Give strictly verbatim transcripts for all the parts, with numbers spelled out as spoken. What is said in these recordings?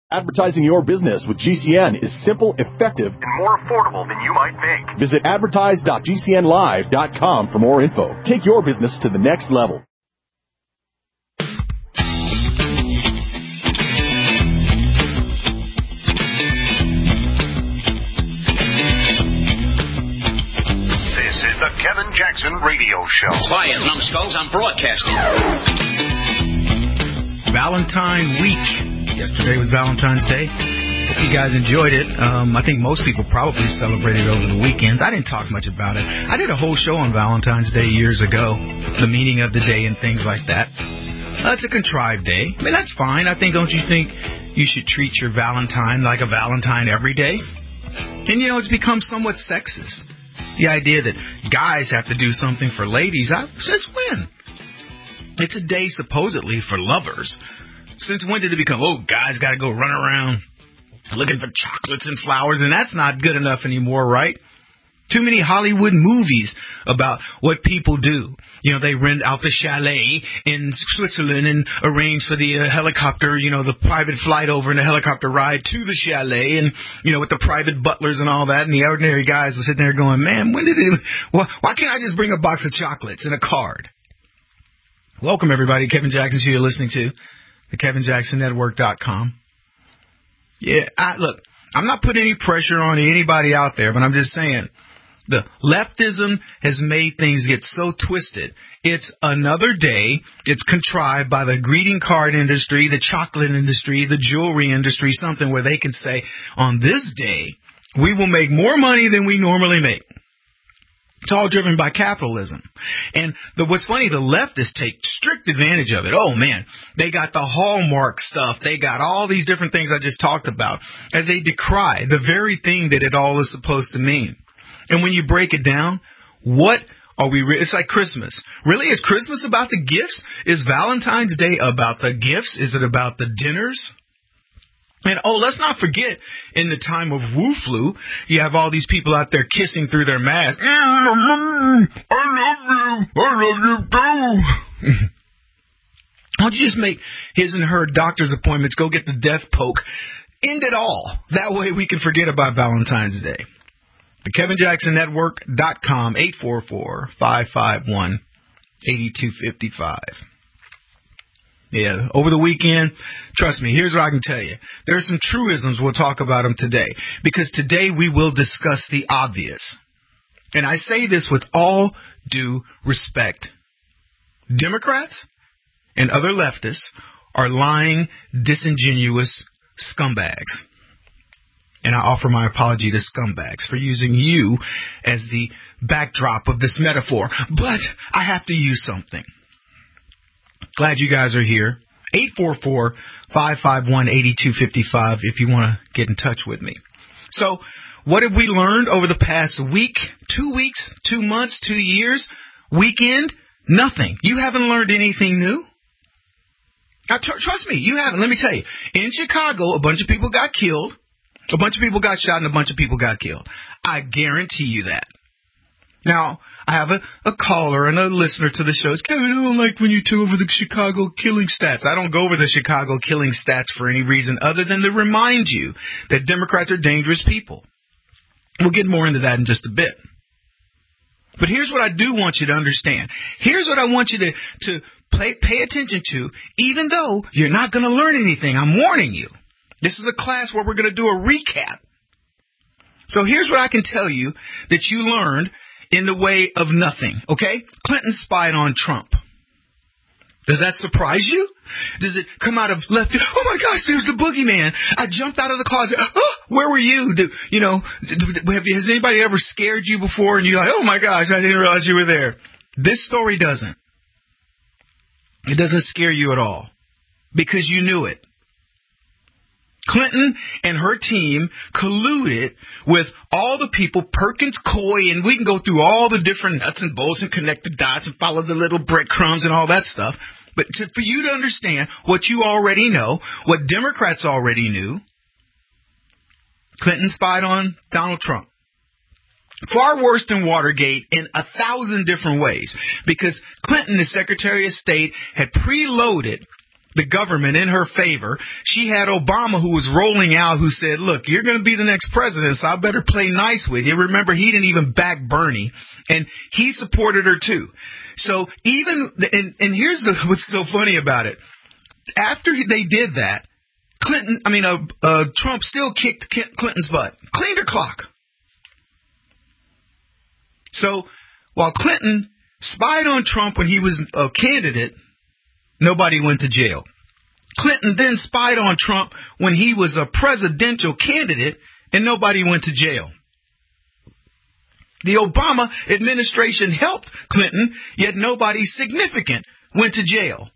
Advertising your business with G C N is simple, effective, and more affordable than you might think. Visit advertise dot g c n live dot com for more info. Take your business to the next level. This is the Kevin Jackson Radio Show. Quiet, numbskulls, I'm broadcasting. Valentine Week. Yesterday was Valentine's Day. Hope you guys enjoyed it. Um, I think most people probably celebrated over the weekends. I didn't talk much about it. I did a whole show on Valentine's Day years ago, the meaning of the day and things like that. Uh, it's a contrived day. I mean, that's fine. I think, don't you think you should treat your Valentine like a Valentine every day? And, you know, it's become somewhat sexist. The idea that guys have to do something for ladies, I, since when? It's a day supposedly for lovers. Since when did it become, oh, guys got to go run around looking for chocolates and flowers, and that's not good enough anymore, right? Too many Hollywood movies about what people do. You know, they rent out the chalet in Switzerland and arrange for the uh, helicopter, you know, the private flight over and the helicopter ride to the chalet and, you know, with the private butlers and all that. And the ordinary guys are sitting there going, man, when did it, why, why can't I just bring a box of chocolates and a card? Welcome, everybody. Kevin Jackson, who you're listening to. The Kevin Jackson Network dot com. Yeah, I, look, I'm not putting any pressure on anybody out there, but I'm just saying the leftism has made things get so twisted. It's another day. It's contrived by the greeting card industry, the chocolate industry, the jewelry industry, something where they can say, on this day, we will make more money than we normally make. It's all driven by capitalism. And the, what's funny, the leftists take strict advantage of it. Oh, man, they got the Hallmark stuff. They got all these different things I just talked about as they decry the very thing that it all is supposed to mean. And when you break it down, what are we re- – it's like Christmas. Really, is Christmas about the gifts? Is Valentine's Day about the gifts? Is it about the dinners? And, oh, let's not forget, in the time of Wu Flu, you have all these people out there kissing through their masks. I love you. I love you, too. Why don't you just make his and her doctor's appointments, go get the death poke, end it all. That way we can forget about Valentine's Day. The Kevin Jackson Network dot com, eight four four, five five one, eight two five five. Yeah, over the weekend, trust me, here's what I can tell you. There are some truisms, we'll talk about them today, because today we will discuss the obvious. And I say this with all due respect. Democrats and other leftists are lying, disingenuous scumbags. And I offer my apology to scumbags for using you as the backdrop of this metaphor. But I have to use something. Glad you guys are here. eight four four, five five one, eight two five five if you want to get in touch with me. So what have we learned over the past week, two weeks, two months, two years, weekend? Nothing. You haven't learned anything new? Now, tr- trust me, you haven't. Let me tell you. In Chicago, a bunch of people got killed. A bunch of people got shot and a bunch of people got killed. I guarantee you that. Now, I have a, a caller and a listener to the show. Kevin, I don't like when you go over the Chicago killing stats. I don't go over the Chicago killing stats for any reason other than to remind you that Democrats are dangerous people. We'll get more into that in just a bit. But here's what I do want you to understand. Here's what I want you to, to pay, pay attention to, even though you're not going to learn anything. I'm warning you. This is a class where we're going to do a recap. So here's what I can tell you that you learned in the way of nothing, okay? Clinton spied on Trump. Does that surprise you? Does it come out of left field? Oh, my gosh, there's the boogeyman. I jumped out of the closet. Oh, where were you? Do, you know, have, has anybody ever scared you before? And you're like, oh, my gosh, I didn't realize you were there. This story doesn't. It doesn't scare you at all because you knew it. Clinton and her team colluded with all the people, Perkins Coie, and we can go through all the different nuts and bolts and connect the dots and follow the little breadcrumbs and all that stuff. But to, for you to understand what you already know, what Democrats already knew, Clinton spied on Donald Trump. Far worse than Watergate in a thousand different ways, because Clinton, the Secretary of State, had preloaded the government in her favor. She had Obama, who was rolling out, who said, look, you're going to be the next president, so I better play nice with you. Remember, he didn't even back Bernie, and he supported her too. So even, and, and here's the, what's so funny about it. After they did that, Clinton, I mean, uh, uh, Trump still kicked Clinton's butt, cleaned her clock. So while Clinton spied on Trump when he was a candidate, nobody went to jail. Clinton then spied on Trump when he was a presidential candidate, and nobody went to jail. The Obama administration helped Clinton, yet nobody significant went to jail.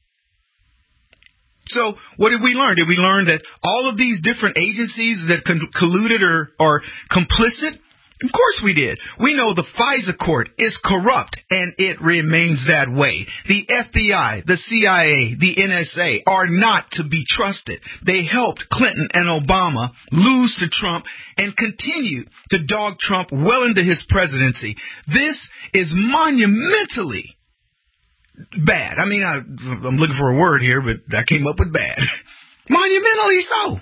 So what did we learn? Did we learn that all of these different agencies that colluded or are complicit? Of course we did. We know the FISA court is corrupt, and it remains that way. The F B I, the C I A, the N S A are not to be trusted. They helped Clinton and Obama lose to Trump and continue to dog Trump well into his presidency. This is monumentally bad. I mean, I, I'm looking for a word here, but I came up with bad. Monumentally so.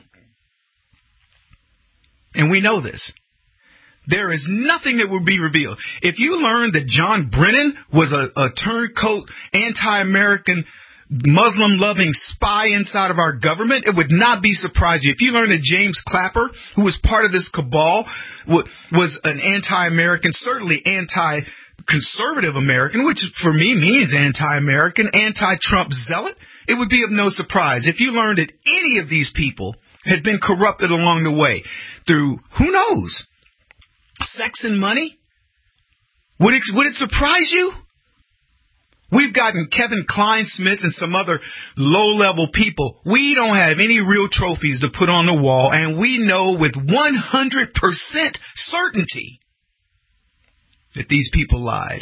And we know this. There is nothing that will be revealed. If you learn that John Brennan was a, a turncoat, anti-American, Muslim-loving spy inside of our government, it would not be surprising. If you learn that James Clapper, who was part of this cabal, was an anti-American, certainly anti-conservative American, which for me means anti-American, anti-Trump zealot, it would be of no surprise. If you learned that any of these people had been corrupted along the way through, who knows, sex and money? Would it, would it surprise you? We've gotten Kevin Klein-Smith and some other low-level people. We don't have any real trophies to put on the wall, and we know with one hundred percent certainty that these people lied.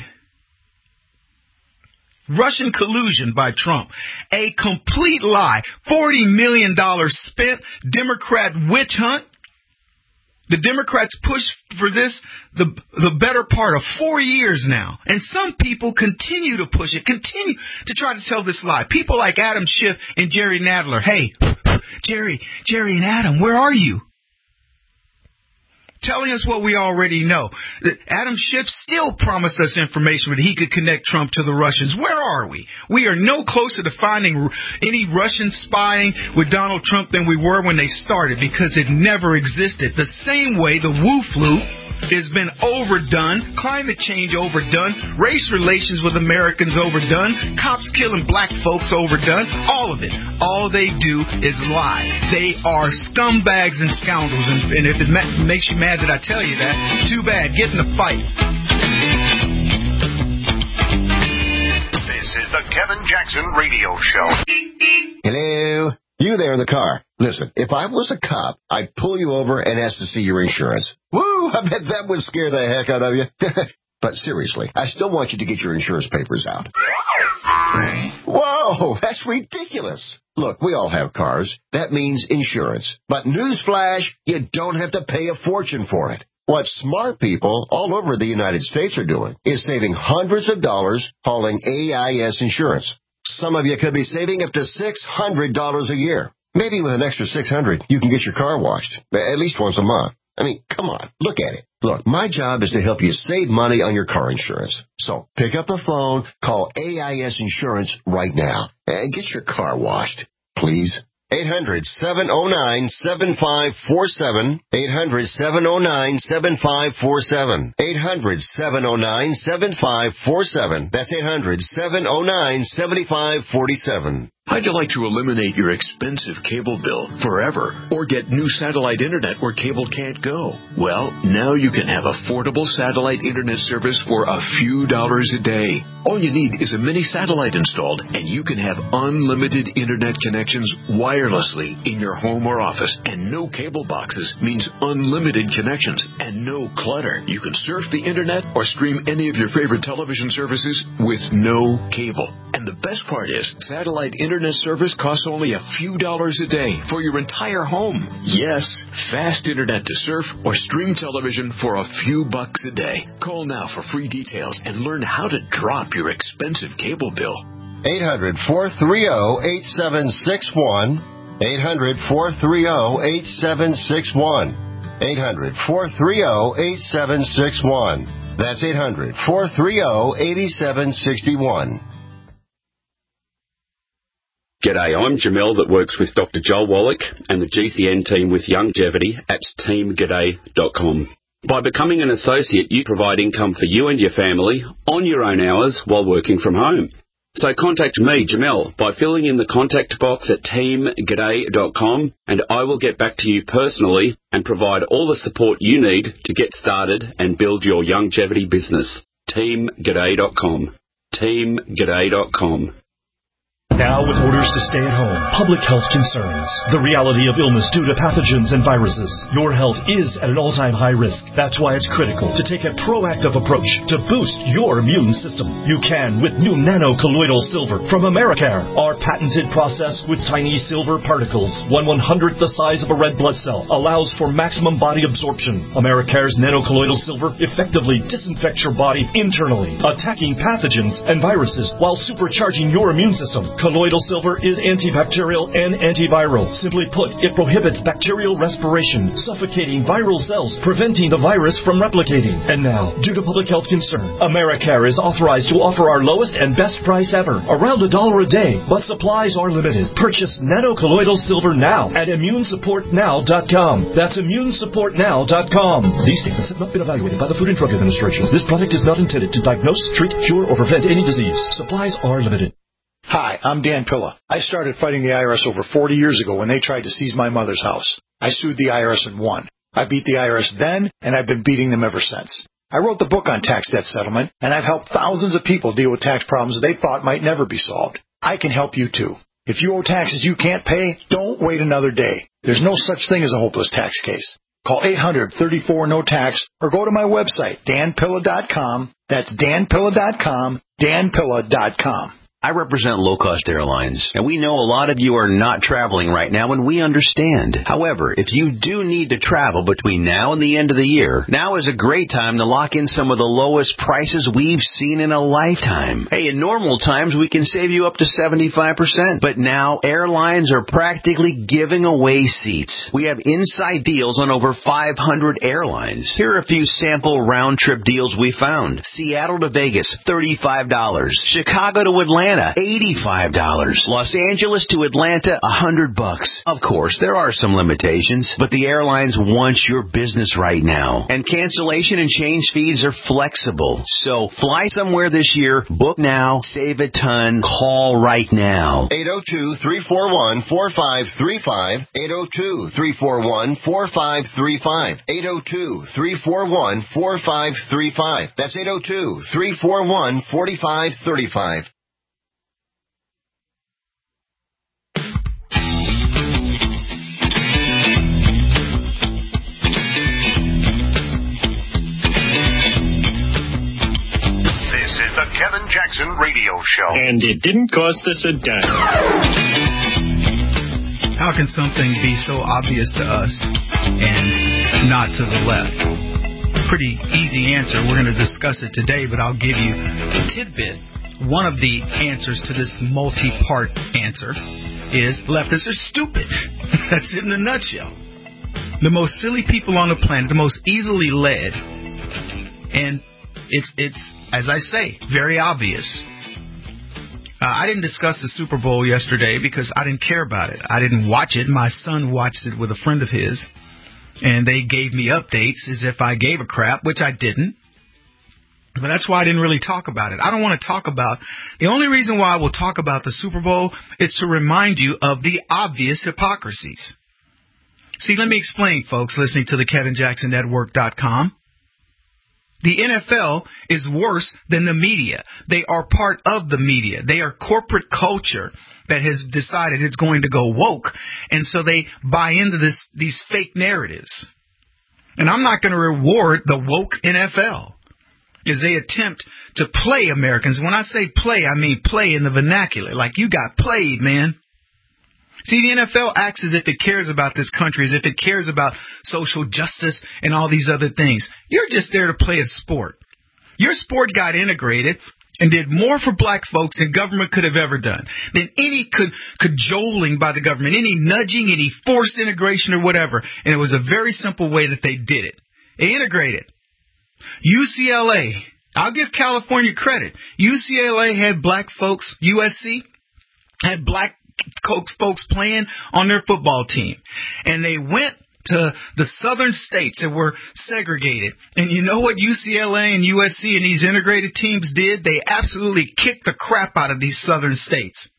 Russian collusion by Trump. A complete lie. forty million dollars spent. Democrat witch hunt. The Democrats pushed for this the the better part of four years now. And some people continue to push it, continue to try to tell this lie. People like Adam Schiff and Jerry Nadler. Hey, Jerry, Jerry and Adam, where are you? Telling us what we already know. Adam Schiff still promised us information that he could connect Trump to the Russians. Where are we? We are no closer to finding any Russian spying with Donald Trump than we were when they started, because it never existed. The same way the Wu flu has been overdone, climate change overdone, race relations with Americans overdone, cops killing black folks overdone, all of it. All they do is lie. They are scumbags and scoundrels, and, and if it ma- makes you mad that I tell you that, too bad. Get in the fight. This is the Kevin Jackson Radio Show. Hello? You there in the car. Listen, if I was a cop, I'd pull you over and ask to see your insurance. Woo, I bet that would scare the heck out of you. But seriously, I still want you to get your insurance papers out. Whoa, that's ridiculous. Look, we all have cars. That means insurance. But newsflash, you don't have to pay a fortune for it. What smart people all over the United States are doing is saving hundreds of dollars hauling A I S insurance. Some of you could be saving up to six hundred dollars a year. Maybe with an extra six hundred dollars, you can get your car washed, at least once a month. I mean, come on, look at it. Look, my job is to help you save money on your car insurance. So pick up the phone, call A I S Insurance right now, and get your car washed, please. eight hundred, seven oh nine, seven five four seven. eight hundred, seven oh nine, seven five four seven. eight hundred, seven oh nine, seven five four seven. That's eight hundred, seven oh nine, seven five four seven. How'd you like to eliminate your expensive cable bill forever or get new satellite internet where cable can't go? Well, now you can have affordable satellite internet service for a few dollars a day. All you need is a mini satellite installed, and you can have unlimited internet connections wirelessly in your home or office. And no cable boxes means unlimited connections and no clutter. You can surf the internet or stream any of your favorite television services with no cable. And the best part is, satellite internet service costs only a few dollars a day for your entire home. Yes, fast internet to surf or stream television for a few bucks a day. Call now for free details and learn how to drop your expensive cable bill. eight hundred, four three zero, eight seven six one. eight hundred, four three zero, eight seven six one. eight hundred, four three zero, eight seven six one. That's eight hundred, four three zero, eight seven six one. G'day, I'm Jamel that works with Doctor Joel Wallach and the G C N team with Longevity at team g'day dot com. By becoming an associate, you provide income for you and your family on your own hours while working from home. So contact me, Jamel, by filling in the contact box at team g'day dot com, and I will get back to you personally and provide all the support you need to get started and build your longevity business. team g'day dot com. team g'day dot com. Now, with orders to stay at home, public health concerns, the reality of illness due to pathogens and viruses, your health is at an all-time high risk. That's why it's critical to take a proactive approach to boost your immune system. You can with new nano-colloidal silver from Americare. Our patented process with tiny silver particles, one one-hundredth the size of a red blood cell, allows for maximum body absorption. Americare's nano-colloidal silver effectively disinfects your body internally, attacking pathogens and viruses while supercharging your immune system. Colloidal silver is antibacterial and antiviral. Simply put, it prohibits bacterial respiration, suffocating viral cells, preventing the virus from replicating. And now, due to public health concern, Americare is authorized to offer our lowest and best price ever, around a dollar a day, but supplies are limited. Purchase nano-colloidal silver now at immune support now dot com. That's immune support now dot com. These statements have not been evaluated by the Food and Drug Administration. This product is not intended to diagnose, treat, cure, or prevent any disease. Supplies are limited. Hi, I'm Dan Pilla. I started fighting the I R S over forty years ago when they tried to seize my mother's house. I sued the I R S and won. I beat the I R S then, and I've been beating them ever since. I wrote the book on tax debt settlement, and I've helped thousands of people deal with tax problems they thought might never be solved. I can help you too. If you owe taxes you can't pay, don't wait another day. There's no such thing as a hopeless tax case. Call eight hundred, thirty-four, no tax or go to my website, dan pilla dot com. That's dan pilla dot com, dan pilla dot com. I represent low-cost airlines, and we know a lot of you are not traveling right now, and we understand. However, if you do need to travel between now and the end of the year, now is a great time to lock in some of the lowest prices we've seen in a lifetime. Hey, in normal times, we can save you up to seventy-five percent, but now airlines are practically giving away seats. We have inside deals on over five hundred airlines. Here are a few sample round-trip deals we found. Seattle to Vegas, thirty-five dollars. Chicago to Atlanta, eighty-five dollars. Los Angeles to Atlanta, one hundred bucks. Of course, there are some limitations, but the airlines want your business right now. And cancellation and change fees are flexible. So fly somewhere this year, book now, save a ton, call right now. eight oh two, three four one, four five three five. eight oh two, three four one, four five three five. eight oh two, three four one, four five three five. That's eight oh two, three four one, four five three five. The Kevin Jackson Radio Show. And it didn't cost us a dime. How can something be so obvious to us and not to the left? Pretty easy answer. We're going to discuss it today, but I'll give you a tidbit. One of the answers to this multi-part answer is leftists are stupid. That's it in a nutshell. The most silly people on the planet, the most easily led, and it's it's as I say, very obvious. Uh, I didn't discuss the Super Bowl yesterday because I didn't care about it. I didn't watch it. My son watched it with a friend of his, and they gave me updates as if I gave a crap, which I didn't. But that's why I didn't really talk about it. I don't want to talk about... The only reason why I will talk about the Super Bowl is to remind you of the obvious hypocrisies. See, let me explain, folks, listening to the Kevin Jackson Network dot com. The N F L is worse than the media. They are part of the media. They are corporate culture that has decided it's going to go woke, and so they buy into this these fake narratives. And I'm not going to reward the woke N F L as they attempt to play Americans. When I say play, I mean play in the vernacular, like you got played, man. See, the N F L acts as if it cares about this country, as if it cares about social justice and all these other things. You're just there to play a sport. Your sport got integrated and did more for black folks than government could have ever done, than any co- cajoling by the government, any nudging, any forced integration or whatever. And it was a very simple way that they did it. They integrated. U C L A, I'll give California credit. U C L A had black folks, U S C had black folks playing on their football team. And they went to the southern states that were segregated. And you know what U C L A and U S C and these integrated teams did? They absolutely kicked the crap out of these southern states.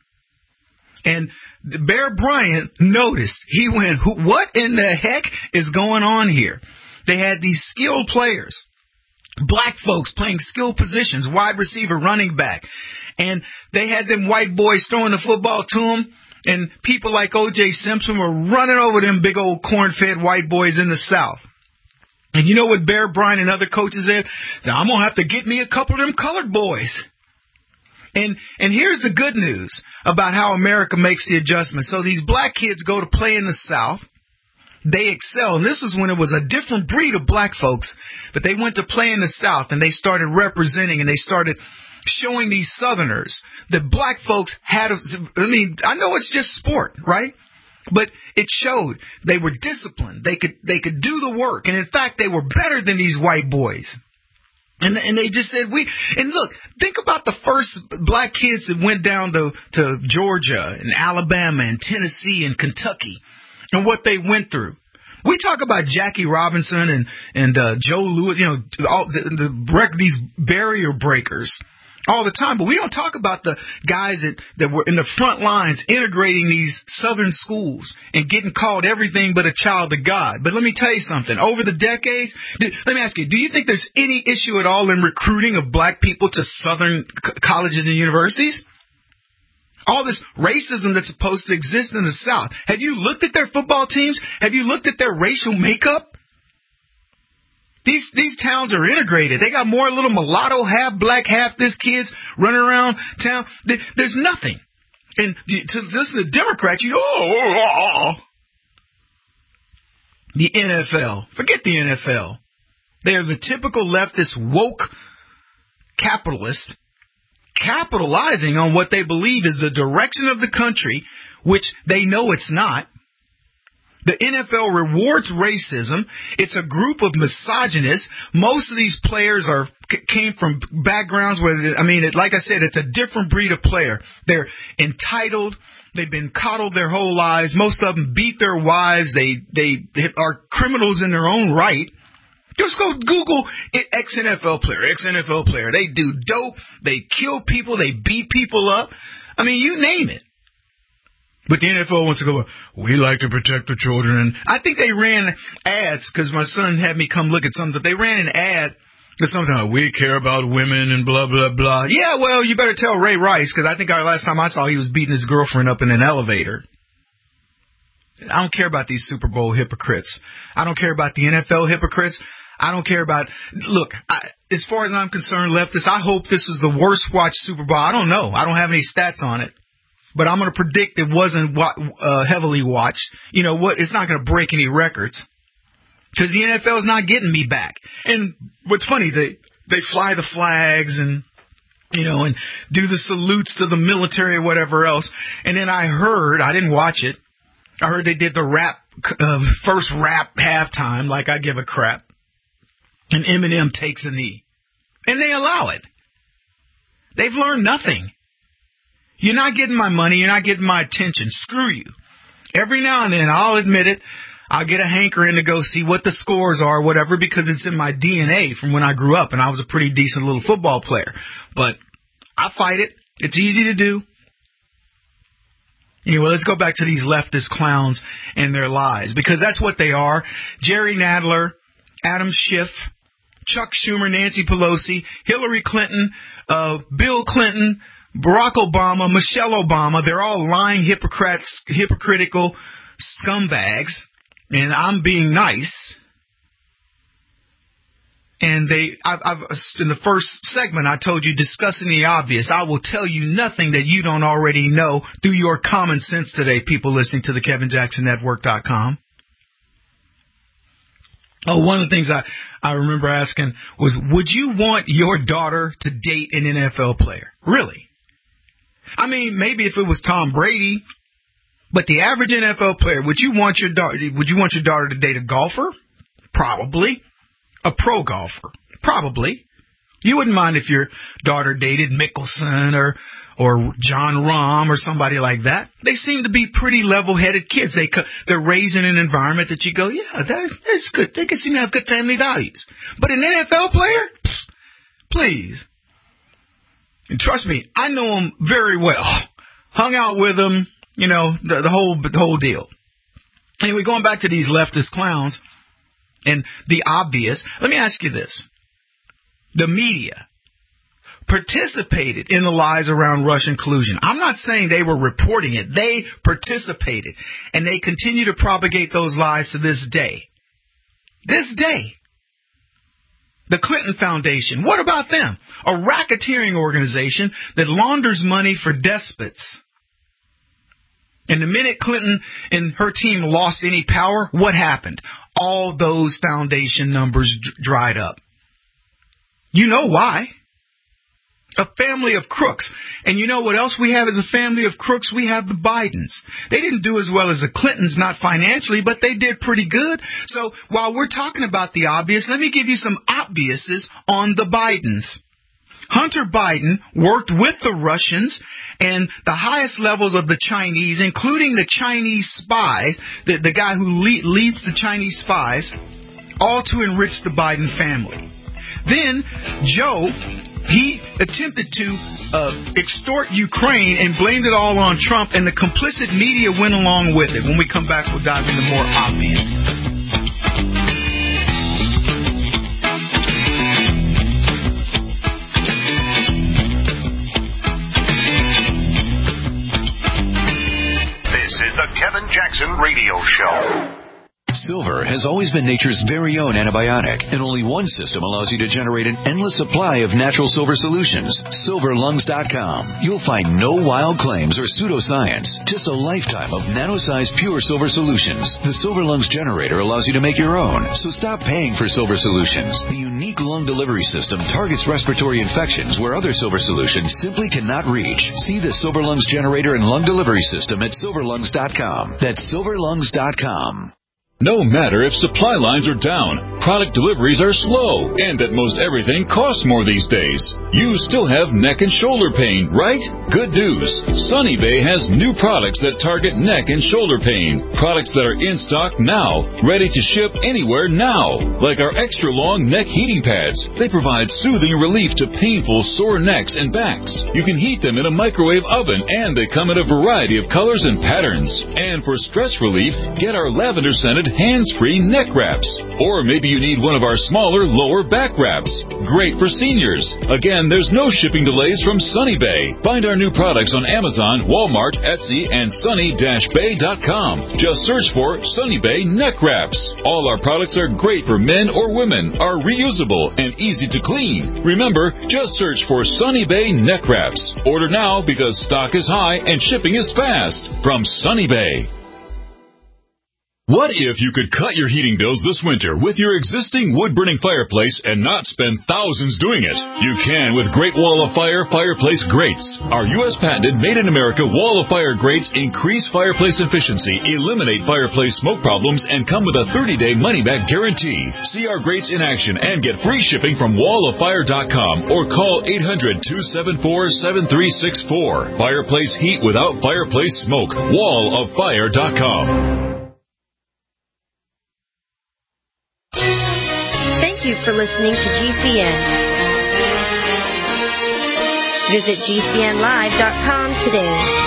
And Bear Bryant noticed. He went, what in the heck is going on here? They had these skilled players, black folks playing skilled positions, wide receiver, running back. And they had them white boys throwing the football to them. And people like O J Simpson were running over them big old corn-fed white boys in the South. And you know what Bear Bryant and other coaches said? I'm going to have to get me a couple of them colored boys. And and here's the good news about how America makes the adjustment. So these black kids go to play in the South. They excel. And this was when it was a different breed of black folks. But they went to play in the South, and they started representing, and they started showing these Southerners that black folks had, a, I mean, I know it's just sport, right? But it showed they were disciplined. They could they could do the work. And in fact, they were better than these white boys. And and they just said, we, and look, think about the first black kids that went down to, to Georgia and Alabama and Tennessee and Kentucky and what they went through. We talk about Jackie Robinson and, and uh, Joe Louis, you know, all the, the these barrier breakers all the time, but we don't talk about the guys that, that were in the front lines integrating these southern schools and getting called everything but a child of God. But let me tell you something. Over the decades, let me ask you, do you think there's any issue at all in recruiting of black people to southern colleges and universities? All this racism that's supposed to exist in the South. Have you looked at their football teams? Have you looked at their racial makeup? These these towns are integrated. They got more little mulatto, half black, half this kids running around town. There's nothing. And to listen to Democrats, you know, oh, oh, oh. The N F L. Forget the N F L. They are the typical leftist, woke capitalist capitalizing on what they believe is the direction of the country, which they know it's not. The N F L rewards racism. It's a group of misogynists. Most of these players are came from backgrounds where, I mean, it, like I said, it's a different breed of player. They're entitled. They've been coddled their whole lives. Most of them beat their wives. They they are criminals in their own right. Just go Google ex-N F L player, ex-N F L player. They do dope. They kill people. They beat people up. I mean, you name it. But the N F L wants to go, we like to protect the children. And I think they ran ads because my son had me come look at something. They ran an ad to something like, we care about women and blah, blah, blah. Yeah, well, you better tell Ray Rice because I think our last time I saw he was beating his girlfriend up in an elevator. I don't care about these Super Bowl hypocrites. I don't care about the N F L hypocrites. I don't care about, look, I, as far as I'm concerned, leftists, I hope this was the worst watched Super Bowl. I don't know. I don't have any stats on it. But I'm going to predict it wasn't uh, heavily watched. You know what? It's not going to break any records because the N F L is not getting me back. And what's funny, they they fly the flags and you know and do the salutes to the military or whatever else. And then I heard, I didn't watch it. I heard they did the rap uh, first rap halftime, like I give a crap. And Eminem takes a knee, and they allow it. They've learned nothing. You're not getting my money. You're not getting my attention. Screw you. Every now and then, I'll admit it, I'll get a hankering to go see what the scores are or whatever because it's in my D N A from when I grew up, and I was a pretty decent little football player. But I fight it. It's easy to do. Anyway, let's go back to these leftist clowns and their lies because that's what they are. Jerry Nadler, Adam Schiff, Chuck Schumer, Nancy Pelosi, Hillary Clinton, uh, Bill Clinton, Barack Obama, Michelle Obama, they're all lying hypocrites, hypocritical scumbags, and I'm being nice. And they, I've, I've, in the first segment, I told you discussing the obvious. I will tell you nothing that you don't already know through your common sense today, people listening to the Kevin Jackson Network dot com. Oh, one of the things I, I remember asking was, would you want your daughter to date an N F L player? Really? I mean, maybe if it was Tom Brady, but the average N F L player, would you want your daughter, would you want your daughter to date a golfer? Probably. A pro golfer? Probably. You wouldn't mind if your daughter dated Mickelson or or John Rahm or somebody like that. They seem to be pretty level-headed kids. They they're raised in an environment that you go, yeah, that, that's good. They can seem to have good family values. But an N F L player, pfft, please. And trust me, I know them very well. Hung out with them, you know, the, the whole the whole deal. Anyway, going back to these leftist clowns and the obvious. Let me ask you this. The media participated in the lies around Russian collusion. I'm not saying they were reporting it. They participated, and they continue to propagate those lies to this day. This day. The Clinton Foundation, what about them? A racketeering organization that launders money for despots. And the minute Clinton and her team lost any power, what happened? All those foundation numbers d- dried up. You know why. A family of crooks. And you know what else we have as a family of crooks? We have the Bidens. They didn't do as well as the Clintons, not financially, but they did pretty good. So while we're talking about the obvious, let me give you some obviouses on the Bidens. Hunter Biden worked with the Russians and the highest levels of the Chinese, including the Chinese spies, the, the guy who lead, leads the Chinese spies, all to enrich the Biden family. Then Joe, he attempted to uh, extort Ukraine and blamed it all on Trump, and the complicit media went along with it. When we come back, we'll dive into more obvious. This is the Kevin Jackson Radio Show. Silver has always been nature's very own antibiotic, and only one system allows you to generate an endless supply of natural silver solutions. silver lungs dot com. You'll find no wild claims or pseudoscience, just a lifetime of nano-sized pure silver solutions. The Silver Lungs generator allows you to make your own, so stop paying for silver solutions. The unique lung delivery system targets respiratory infections where other silver solutions simply cannot reach. See the Silver Lungs generator and lung delivery system at silver lungs dot com. That's silver lungs dot com. No matter if supply lines are down, product deliveries are slow, and that most everything costs more these days, you still have neck and shoulder pain, right? Good news. Sunny Bay has new products that target neck and shoulder pain. Products that are in stock now, ready to ship anywhere now. Like our extra long neck heating pads. They provide soothing relief to painful sore necks and backs. You can heat them in a microwave oven, and they come in a variety of colors and patterns. And for stress relief, get our lavender scented hands-free neck wraps. Or maybe you need one of our smaller lower back wraps. Great for seniors. Again, there's no shipping delays from Sunny Bay. Find our new products on Amazon, Walmart, Etsy, and sunny dash bay dot com. Just search for Sunny Bay neck wraps. All our products are great for men or women, are reusable, and easy to clean. Remember, just search for Sunny Bay neck wraps. Order now because stock is high and shipping is fast. From Sunny Bay. What if you could cut your heating bills this winter with your existing wood-burning fireplace and not spend thousands doing it? You can with Great Wall of Fire Fireplace Grates. Our U S patented made-in-America Wall of Fire grates increase fireplace efficiency, eliminate fireplace smoke problems, and come with a thirty-day money-back guarantee. See our grates in action and get free shipping from wall of fire dot com or call eight hundred, two seven four, seven three six four. Fireplace heat without fireplace smoke. wall of fire dot com. Thank you for listening to G C N. Visit G C N live dot com today.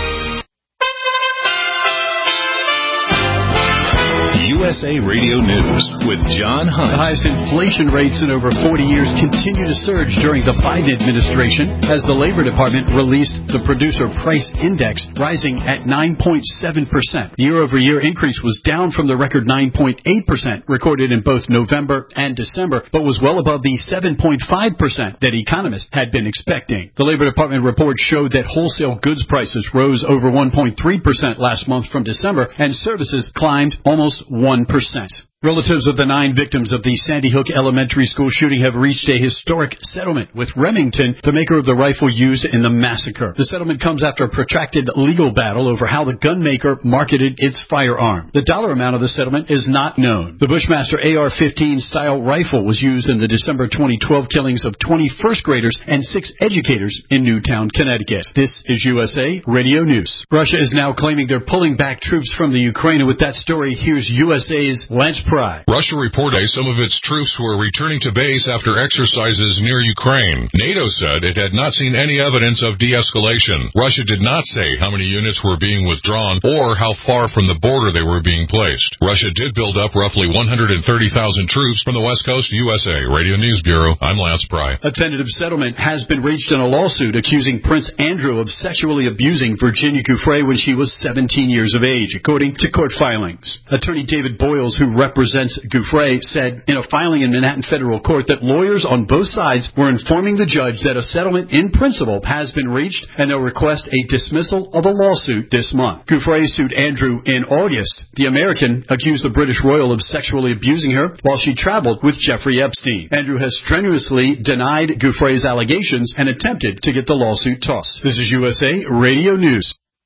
U S A Radio News with John Hunt. The highest inflation rates in over forty years continue to surge during the Biden administration as the Labor Department released the Producer Price Index, rising at nine point seven percent. The year-over-year increase was down from the record nine point eight percent recorded in both November and December, but was well above the seven point five percent that economists had been expecting. The Labor Department report showed that wholesale goods prices rose over one point three percent last month from December, and services climbed almost one percent. Relatives of the nine victims of the Sandy Hook Elementary School shooting have reached a historic settlement with Remington, the maker of the rifle used in the massacre. The settlement comes after a protracted legal battle over how the gun maker marketed its firearm. The dollar amount of the settlement is not known. The Bushmaster A R fifteen style rifle was used in the December twenty twelve killings of twenty first graders and six educators in Newtown, Connecticut. This is U S A Radio News. Russia is now claiming they're pulling back troops from the Ukraine, and with that story, here's U S A's Lance Pry. Russia reported some of its troops were returning to base after exercises near Ukraine. NATO said it had not seen any evidence of de-escalation. Russia did not say how many units were being withdrawn or how far from the border they were being placed. Russia did build up roughly one hundred thirty thousand troops from the West Coast, U S A Radio News Bureau. I'm Lance Pry. A tentative settlement has been reached in a lawsuit accusing Prince Andrew of sexually abusing Virginia Giuffre when she was seventeen years of age, according to court filings. Attorney David Boyles, who represents Giuffre, said in a filing in Manhattan Federal Court that lawyers on both sides were informing the judge that a settlement in principle has been reached and they'll request a dismissal of a lawsuit this month. Giuffre sued Andrew in August. The American accused the British royal of sexually abusing her while she traveled with Jeffrey Epstein. Andrew has strenuously denied Giuffre's allegations and attempted to get the lawsuit tossed. This is U S A Radio News.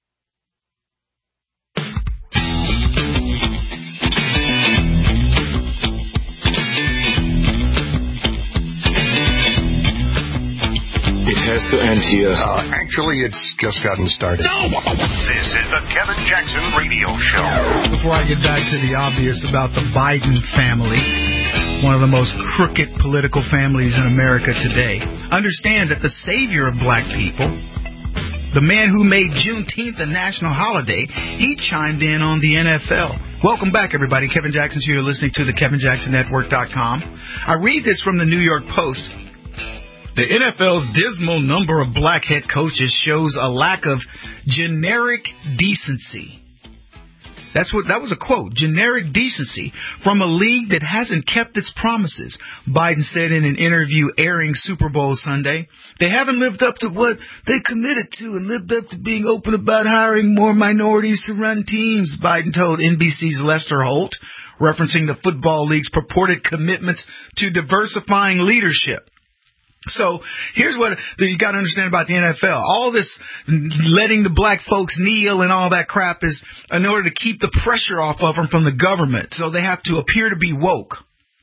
Has to end here. Uh, actually, it's just gotten started. This is the Kevin Jackson Radio Show. Before I get back to the obvious about the Biden family, one of the most crooked political families in America today, understands that the savior of black people, the man who made Juneteenth a national holiday, he chimed in on the N F L. Welcome back, everybody. Kevin Jackson here. You're listening to the Kevin Jackson Network dot com. I read this from the New York Post. The N F L's dismal number of black head coaches shows a lack of generic decency. That's what that was a quote. Generic decency from a league that hasn't kept its promises, Biden said in an interview airing Super Bowl Sunday. They haven't lived up to what they committed to and lived up to being open about hiring more minorities to run teams, Biden told N B C's Lester Holt, referencing the Football League's purported commitments to diversifying leadership. So here's what you got to understand about the N F L. All this letting the black folks kneel and all that crap is in order to keep the pressure off of them from the government. So they have to appear to be woke.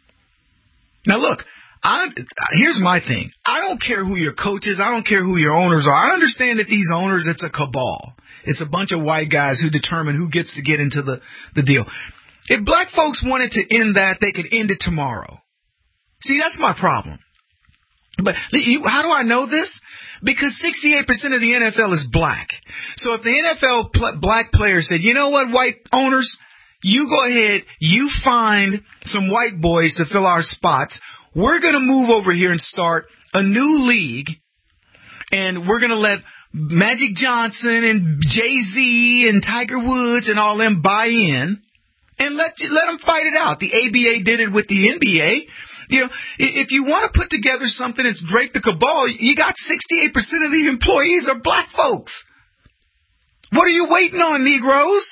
Now, look, I, here's my thing. I don't care who your coach is. I don't care who your owners are. I understand that these owners, it's a cabal. It's a bunch of white guys who determine who gets to get into the, the deal. If black folks wanted to end that, they could end it tomorrow. See, that's my problem. But you, how do I know this? Because sixty-eight percent of the N F L is black. So if the N F L pl- black player said, you know what, white owners, you go ahead, you find some white boys to fill our spots. We're going to move over here and start a new league, and we're going to let Magic Johnson and Jay-Z and Tiger Woods and all them buy in, and let let them fight it out. The A B A did it with the N B A. You know, if you want to put together something and break the cabal, you got sixty-eight percent of the employees are black folks. What are you waiting on, Negroes?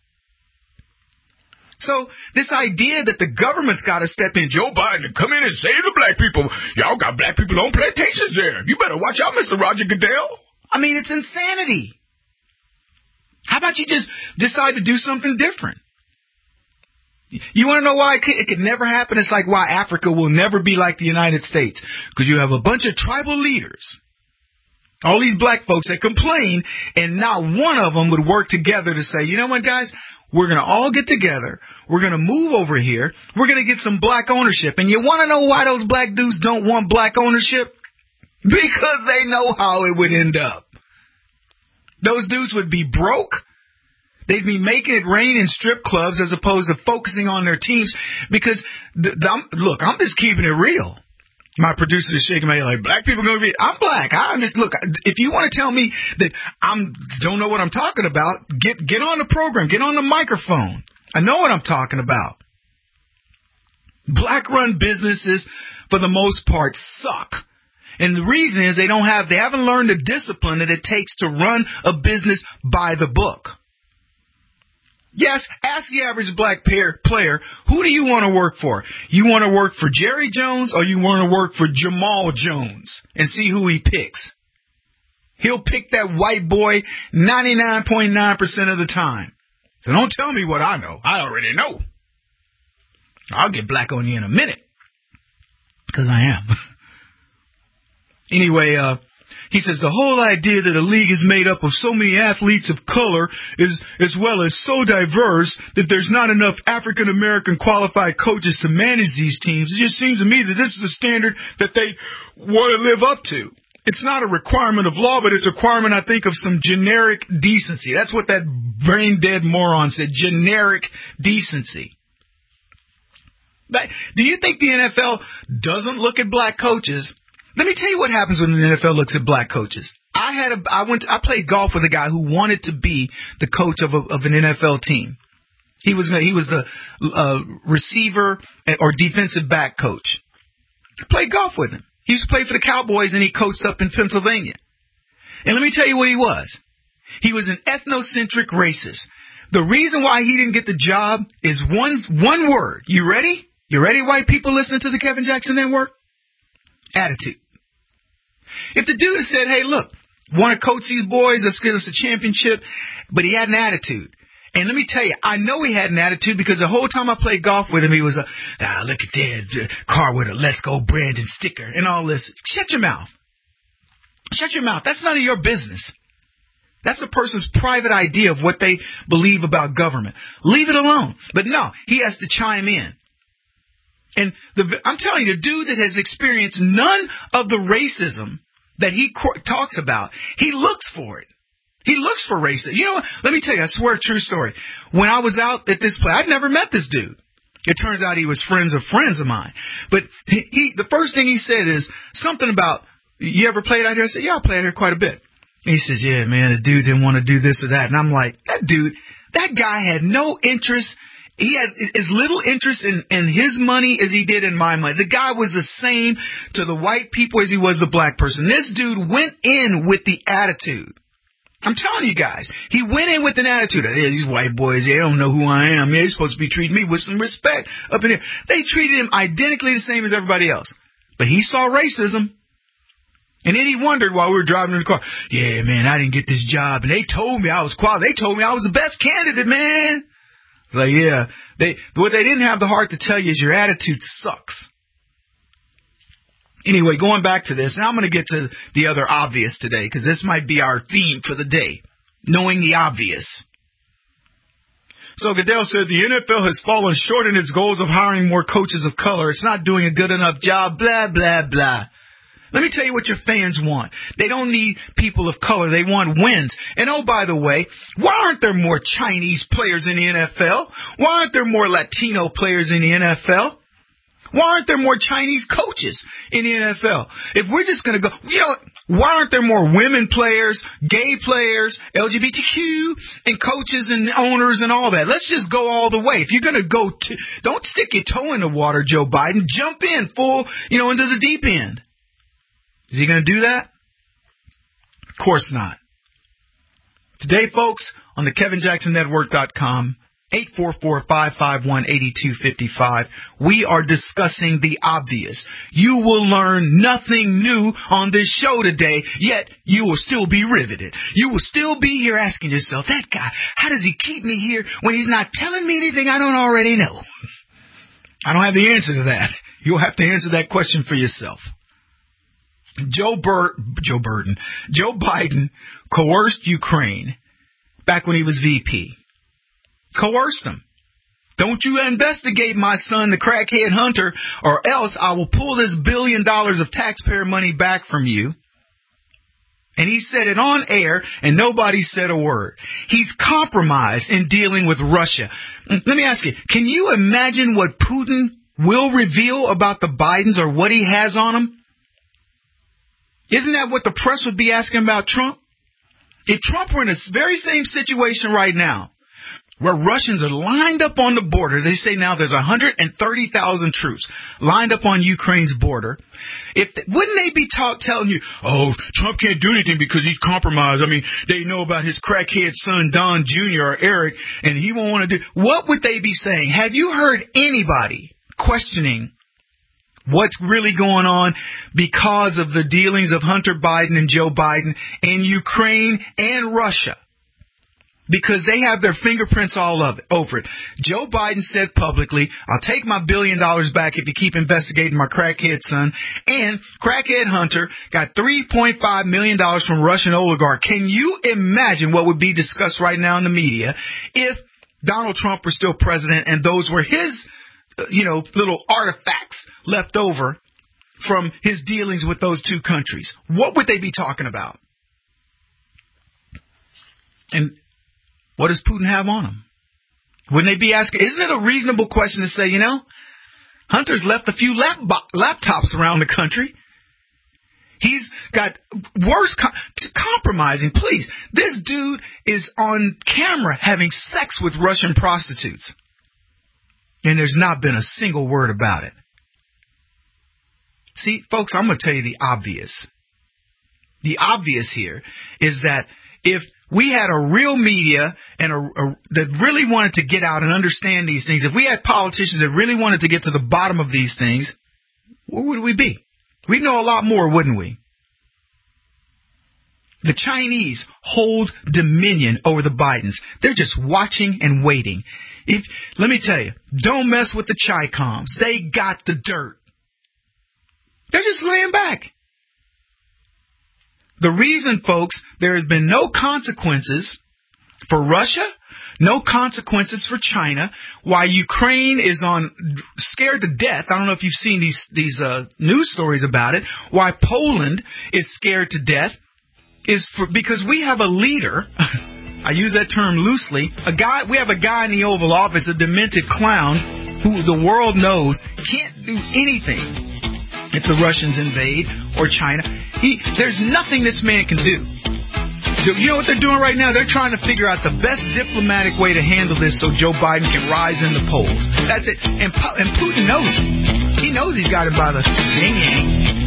So this idea that the government's got to step in, Joe Biden, come in and save the black people. Y'all got black people on plantations there. You better watch out, Mister Roger Goodell. I mean, it's insanity. How about you just decide to do something different? You want to know why it could, it could never happen? It's like why Africa will never be like the United States. Because you have a bunch of tribal leaders, all these black folks that complain, and not one of them would work together to say, you know what, guys, we're going to all get together. We're going to move over here. We're going to get some black ownership. And you want to know why those black dudes don't want black ownership? Because they know how it would end up. Those dudes would be broke. They'd be making it rain in strip clubs as opposed to focusing on their teams because, the, the, I'm, look, I'm just keeping it real. My producer is shaking my head like, black people going to be, I'm black. I just, look, if you want to tell me that I don't know what I'm talking about, get, get on the program, get on the microphone. I know what I'm talking about. Black-run businesses, for the most part, suck. And the reason is they don't have, they haven't learned the discipline that it takes to run a business by the book. Yes, ask the average black player, player, who do you want to work for? You want to work for Jerry Jones or you want to work for Jamal Jones? And see who he picks. He'll pick that white boy ninety-nine point nine percent of the time. So don't tell me what I know. I already know. I'll get black on you in a minute. Because I am. Anyway, uh, he says the whole idea that a league is made up of so many athletes of color is, as well as so diverse that there's not enough African American qualified coaches to manage these teams. It just seems to me that this is a standard that they want to live up to. It's not a requirement of law, but it's a requirement, I think, of some generic decency. That's what that brain-dead moron said, generic decency. But do you think the N F L doesn't look at black coaches? Let me tell you what happens when the N F L looks at black coaches. I had a, I went, to, I played golf with a guy who wanted to be the coach of a, of an N F L team. He was, he was the uh, receiver or defensive back coach. I played golf with him. He used to play for the Cowboys and he coached up in Pennsylvania. And let me tell you what he was. He was an ethnocentric racist. The reason why he didn't get the job is one, one word. You ready? You ready, white people listening to the Kevin Jackson Network? Attitude. If the dude had said, hey, look, want to coach these boys, let's get us a championship, but he had an attitude. And let me tell you, I know he had an attitude because the whole time I played golf with him, he was a, ah, look at that car with a Let's Go Brandon sticker and all this. Shut your mouth. Shut your mouth. That's none of your business. That's a person's private idea of what they believe about government. Leave it alone. But no, he has to chime in. And the, I'm telling you, the dude that has experienced none of the racism that he co- talks about, he looks for it. He looks for racism. You know what? Let me tell you, I swear, a true story. When I was out at this place, I'd never met this dude. It turns out he was friends of friends of mine. But he, he the first thing he said is something about, you ever played out here? I said, yeah, I played out here quite a bit. And he says, yeah, man, the dude didn't want to do this or that. And I'm like, that dude, that guy had no interest. He had as little interest in, in his money as he did in my money. The guy was the same to the white people as he was the black person. This dude went in with the attitude. I'm telling you guys, he went in with an attitude. Yeah, these white boys, they don't know who I am. Yeah, they're supposed to be treating me with some respect up in here. They treated him identically the same as everybody else. But he saw racism. And then he wondered while we were driving in the car, yeah, man, I didn't get this job. And they told me I was qualified. They told me I was the best candidate, man. It's like, yeah, they, what they didn't have the heart to tell you is your attitude sucks. Anyway, going back to this, now I'm going to get to the other obvious today, because this might be our theme for the day, knowing the obvious. So Goodell said the N F L has fallen short in its goals of hiring more coaches of color. It's not doing a good enough job, blah, blah, blah. Let me tell you what your fans want. They don't need people of color. They want wins. And oh, by the way, why aren't there more Chinese players in the N F L? Why aren't there more Latino players in the N F L? Why aren't there more Chinese coaches in the N F L? If we're just going to go, you know, why aren't there more women players, gay players, L G B T Q, and coaches and owners and all that? Let's just go all the way. If you're going to go, to, don't stick your toe in the water, Joe Biden. Jump in full, you know, into the deep end. Is he going to do that? Of course not. Today, folks, on the Kevin Jackson Network dot com, eight four four, five five one, eight two five five, we are discussing the obvious. You will learn nothing new on this show today, yet you will still be riveted. You will still be here asking yourself, that guy, how does he keep me here when he's not telling me anything I don't already know? I don't have the answer to that. You'll have to answer that question for yourself. Joe Bur- Joe Burden, Joe Biden coerced Ukraine back when he was V P. Coerced him. Don't you investigate my son, the crackhead Hunter, or else I will pull this billion dollars of taxpayer money back from you. And he said it on air, and nobody said a word. He's compromised in dealing with Russia. Let me ask you, can you imagine what Putin will reveal about the Bidens or what he has on them? Isn't that what the press would be asking about Trump? If Trump were in the very same situation right now, where Russians are lined up on the border. They say now there's one hundred thirty thousand troops lined up on Ukraine's border. If wouldn't they be talk, telling you, oh, Trump can't do anything because he's compromised. I mean, they know about his crackhead son, Don Junior or Eric, and he won't want to do. What would they be saying? Have you heard anybody questioning what's really going on because of the dealings of Hunter Biden and Joe Biden in Ukraine and Russia? Because they have their fingerprints all of it, over it. Joe Biden said publicly, I'll take my billion dollars back if you keep investigating my crackhead son. And crackhead Hunter got three point five million dollars from Russian oligarch. Can you imagine what would be discussed right now in the media if Donald Trump were still president and those were his, you know, little artifacts left over from his dealings with those two countries? What would they be talking about? And what does Putin have on him? Wouldn't they be asking, isn't it a reasonable question to say, you know, Hunter's left a few lap- laptops around the country. He's got worse com- compromising. Please, this dude is on camera having sex with Russian prostitutes. And there's not been a single word about it. See, folks, I'm going to tell you the obvious. The obvious here is that if we had a real media and a, a, that really wanted to get out and understand these things, if we had politicians that really wanted to get to the bottom of these things, where would we be? We'd know a lot more, wouldn't we? The Chinese hold dominion over the Bidens. They're just watching and waiting. If, let me tell you, don't mess with the Chi-Coms. They got the dirt. They're just laying back. The reason, folks, there has been no consequences for Russia, no consequences for China, why Ukraine is on scared to death. I don't know if you've seen these these uh, news stories about it. Why Poland is scared to death is for because we have a leader. I use that term loosely. A guy, we have a guy in the Oval Office, a demented clown who the world knows can't do anything if the Russians invade or China. He, there's nothing this man can do. You know what they're doing right now? They're trying to figure out the best diplomatic way to handle this so Joe Biden can rise in the polls. That's it. And, and Putin knows it. He knows he's got it by the yin-yang.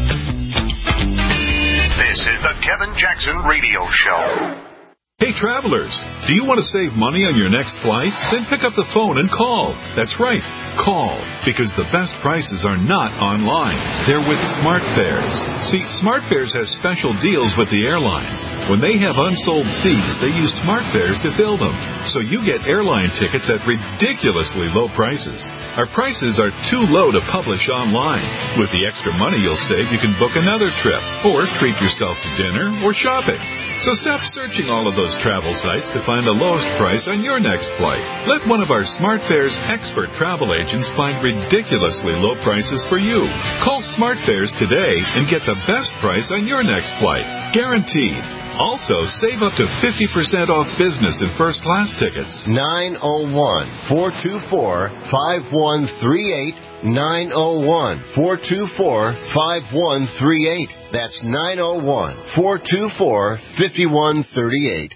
This is the Kevin Jackson Radio Show. Hey, travelers, do you want to save money on your next flight? Then pick up the phone and call. That's right, call, because the best prices are not online. They're with SmartFares. See, SmartFares has special deals with the airlines. When they have unsold seats, they use SmartFares to fill them. So you get airline tickets at ridiculously low prices. Our prices are too low to publish online. With the extra money you'll save, you can book another trip, or treat yourself to dinner or shopping. So stop searching all of those travel sites to find the lowest price on your next flight. Let one of our SmartFares expert travel agents find ridiculously low prices for you. Call SmartFares today and get the best price on your next flight. Guaranteed. Also, save up to fifty percent off business and first class tickets. nine oh one, four two four, five one three eight. nine oh one, four two four, five one three eight. That's nine oh one, four two four, five one three eight.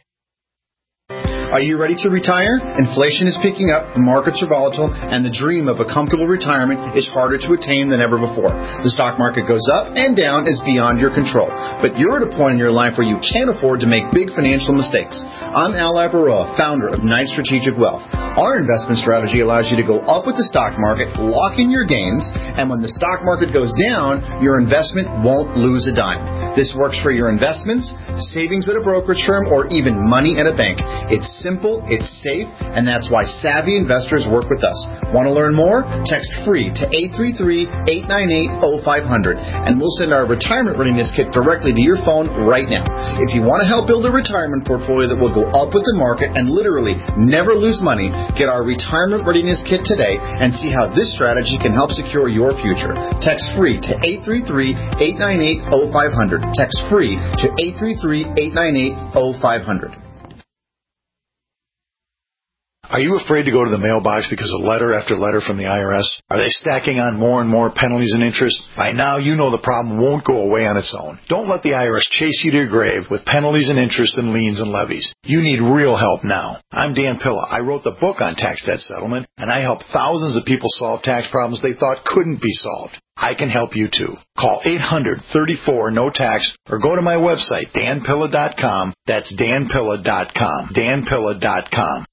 Are you ready to retire? Inflation is picking up, the markets are volatile, and the dream of a comfortable retirement is harder to attain than ever before. The stock market goes up and down is beyond your control. But you're at a point in your life where you can't afford to make big financial mistakes. I'm Al Abaroa, founder of Knight Strategic Wealth. Our investment strategy allows you to go up with the stock market, lock in your gains, and when the stock market goes down, your investment won't lose a dime. This works for your investments, savings at a brokerage firm, or even money at a bank. It's simple, it's safe, and that's why savvy investors work with us. Want to learn more? Text FREE to eight three three, eight nine eight, oh five hundred, and we'll send our retirement readiness kit directly to your phone right now. If you want to help build a retirement portfolio that will go up with the market and literally never lose money, get our retirement readiness kit today and see how this strategy can help secure your future. Text FREE to eight three three, eight nine eight, oh five hundred. Text FREE to eight three three, eight nine eight, oh five hundred. Are you afraid to go to the mailbox because of letter after letter from the I R S? Are they stacking on more and more penalties and interest? By now, you know the problem won't go away on its own. Don't let the I R S chase you to your grave with penalties and interest and liens and levies. You need real help now. I'm Dan Pilla. I wrote the book on tax debt settlement, and I help thousands of people solve tax problems they thought couldn't be solved. I can help you too. Call eight hundred, thirty-four, no tax or go to my website, dan pilla dot com. That's dan pilla dot com. dan pilla dot com.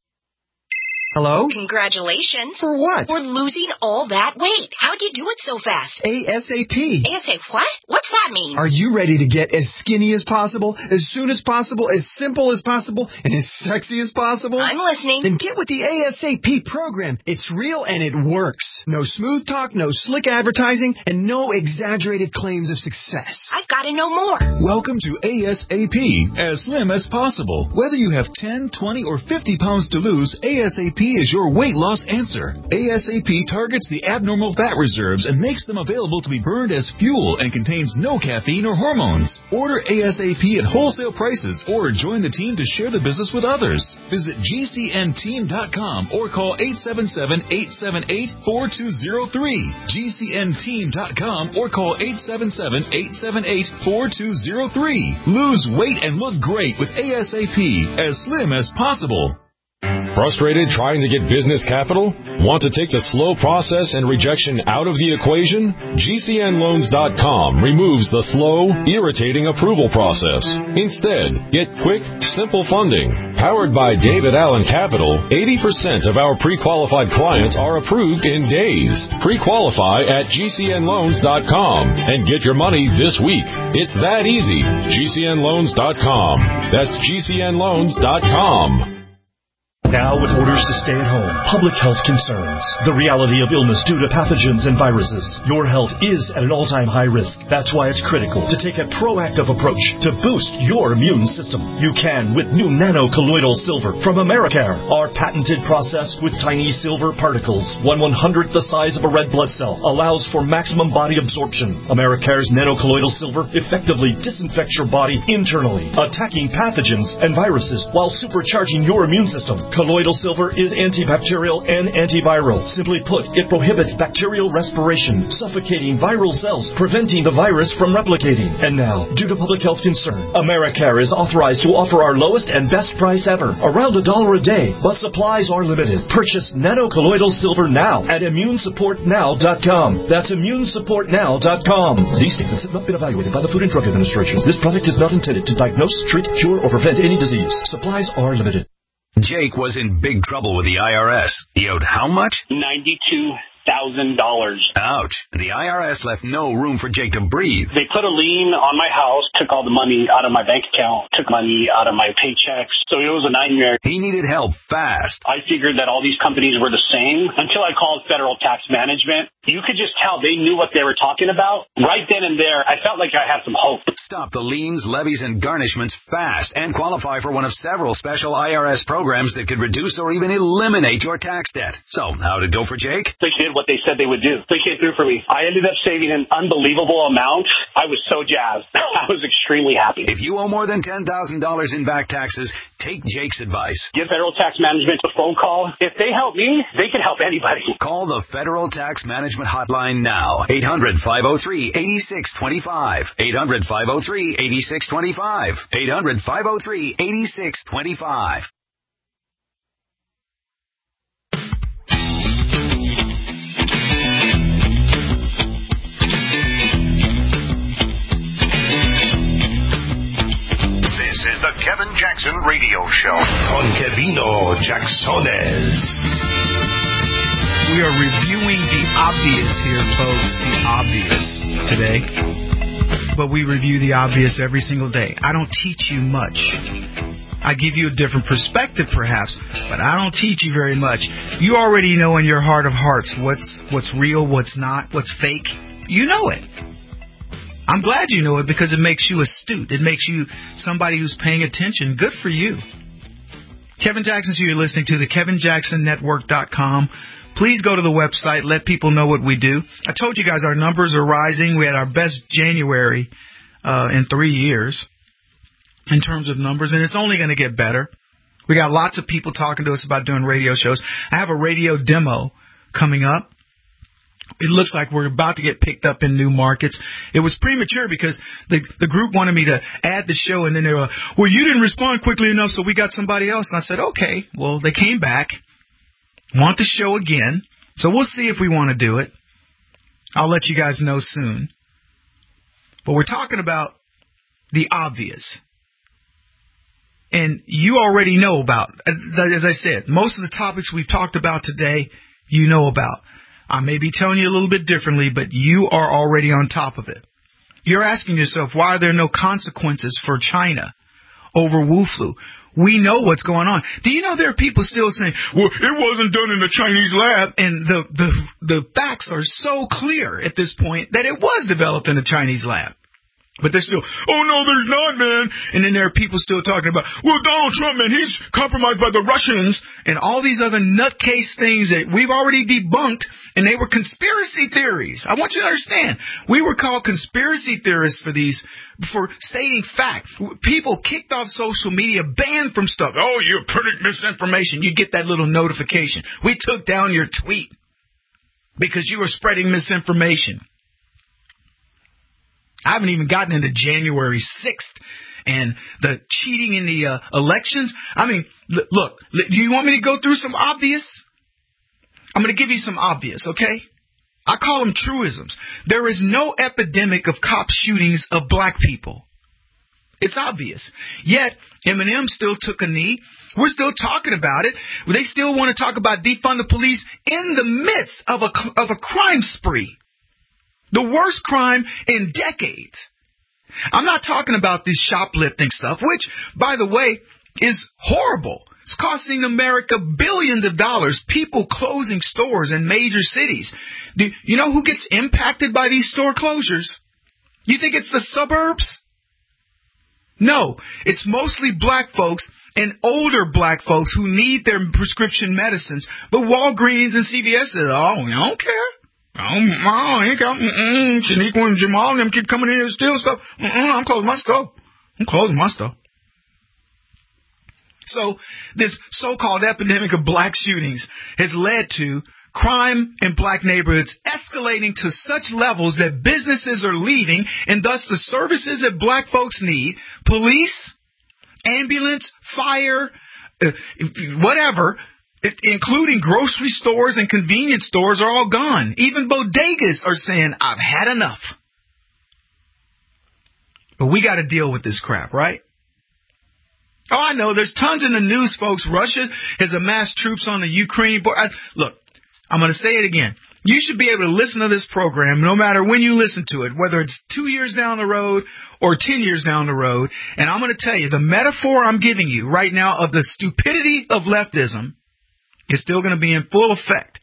Hello? Congratulations. For what? For losing all that weight. How'd you do it so fast? ASAP. ASAP what? What's that mean? Are you ready to get as skinny as possible, as soon as possible, as simple as possible, and as sexy as possible? I'm listening. Then get with the ASAP program. It's real and it works. No smooth talk, no slick advertising, and no exaggerated claims of success. I've got to know more. Welcome to ASAP, as slim as possible. Whether you have ten, twenty, or fifty pounds to lose, ASAP is your weight loss answer. ASAP targets the abnormal fat reserves and makes them available to be burned as fuel and contains no caffeine or hormones. Order ASAP at wholesale prices or join the team to share the business with others. Visit G C N team dot com or call eight seven seven, eight seven eight, four two zero three. G C N team dot com or call eight seven seven, eight seven eight, four two zero three. Lose weight and look great with ASAP, as slim as possible. Frustrated trying to get business capital? Want to take the slow process and rejection out of the equation? G C N loans dot com removes the slow, irritating approval process. Instead, get quick, simple funding. Powered by David Allen Capital, eighty percent of our pre-qualified clients are approved in days. Pre-qualify at G C N loans dot com and get your money this week. It's that easy. G C N loans dot com. That's G C N loans dot com. Now with orders to stay at home, public health concerns, the reality of illness due to pathogens and viruses. Your health is at an all-time high risk. That's why it's critical to take a proactive approach to boost your immune system. You can with new nano-colloidal silver from Americare. Our patented process with tiny silver particles, one one-hundredth the size of a red blood cell, allows for maximum body absorption. Americare's nano-colloidal silver effectively disinfects your body internally, attacking pathogens and viruses while supercharging your immune system. Colloidal silver is antibacterial and antiviral. Simply put, it prohibits bacterial respiration, suffocating viral cells, preventing the virus from replicating. And now, due to public health concern, Americare is authorized to offer our lowest and best price ever, around a dollar a day, but supplies are limited. Purchase nano-colloidal silver now at immune support now dot com. That's immune support now dot com. These statements have not been evaluated by the Food and Drug Administration. This product is not intended to diagnose, treat, cure, or prevent any disease. Supplies are limited. Jake was in big trouble with the I R S. He owed how much? ninety-two thousand dollars. Ouch. The I R S left no room for Jake to breathe. They put a lien on my house, took all the money out of my bank account, took money out of my paychecks. So it was a nightmare. He needed help fast. I figured that all these companies were the same until I called Federal Tax Management. You could just tell they knew what they were talking about. Right then and there, I felt like I had some hope. Stop the liens, levies, and garnishments fast and qualify for one of several special I R S programs that could reduce or even eliminate your tax debt. So, how'd it go for Jake? They did what they said they would do. They came through for me. I ended up saving an unbelievable amount. I was so jazzed. I was extremely happy. If you owe more than ten thousand dollars in back taxes, take Jake's advice. Give Federal Tax Management a phone call. If they help me, they can help anybody. Call the Federal Tax Management Hotline now. eight hundred, five oh three, eight six two five. eight hundred, five oh three, eight six two five. eight hundred, five oh three, eight six two five. This is the Kevin Jackson Radio Show. Con Kevino Jacksones. We are reviewing the obvious here, folks. The obvious today. But we review the obvious every single day. I don't teach you much. I give you a different perspective, perhaps, but I don't teach you very much. You already know in your heart of hearts what's what's real, what's not, what's fake. You know it. I'm glad you know it because it makes you astute. It makes you somebody who's paying attention. Good for you. Kevin Jackson, so you're listening to the Kevin Jackson Network dot com. Please go to the website. Let people know what we do. I told you guys our numbers are rising. We had our best January uh, in three years in terms of numbers, and it's only going to get better. We got lots of people talking to us about doing radio shows. I have a radio demo coming up. It looks like we're about to get picked up in new markets. It was premature because the the group wanted me to add the show, and then they were, well, you didn't respond quickly enough, so we got somebody else. And I said, okay. Well, they came back, want the show again, so we'll see if we want to do it. I'll let you guys know soon. But we're talking about the obvious. And you already know about, as I said, most of the topics we've talked about today, you know about. I may be telling you a little bit differently, but you are already on top of it. You're asking yourself, why are there no consequences for China over Wu flu? We know what's going on. Do you know there are people still saying, well, it wasn't done in the Chinese lab? And the, the, the facts are so clear at this point that it was developed in a Chinese lab. But they're still, oh, no, there's not, man. And then there are people still talking about, well, Donald Trump, man, he's compromised by the Russians and all these other nutcase things that we've already debunked, and they were conspiracy theories. I want you to understand, we were called conspiracy theorists for these, for stating fact. People kicked off social media, banned from stuff. Oh, you're putting misinformation. You get that little notification. We took down your tweet because you were spreading misinformation. I haven't even gotten into January sixth and the cheating in the uh, elections. I mean, l- look, l- do you want me to go through some obvious? I'm going to give you some obvious, okay? I call them truisms. There is no epidemic of cop shootings of black people. It's obvious. Yet, Eminem still took a knee. We're still talking about it. They still want to talk about defund the police in the midst of a, of a crime spree. The worst crime in decades. I'm not talking about this shoplifting stuff, which, by the way, is horrible. It's costing America billions of dollars. People closing stores in major cities. Do you know who gets impacted by these store closures? You think it's the suburbs? No, it's mostly black folks and older black folks who need their prescription medicines. But Walgreens and C V S says, oh, we don't care. Oh, I ain't got, mm-mm, Shaniqua and Jamal and them keep coming in here and stealing stuff. Mm-mm, I'm closing my stuff. I'm closing my stuff. So this so-called epidemic of black shootings has led to crime in black neighborhoods escalating to such levels that businesses are leaving, and thus the services that black folks need, police, ambulance, fire, uh, whatever, It, including grocery stores and convenience stores, are all gone. Even bodegas are saying, I've had enough. But we got to deal with this crap, right? Oh, I know. There's tons in the news, folks. Russia has amassed troops on the Ukraine border. Look, I'm going to say it again. You should be able to listen to this program no matter when you listen to it, whether it's two years down the road or ten years down the road. And I'm going to tell you, the metaphor I'm giving you right now of the stupidity of leftism is still going to be in full effect.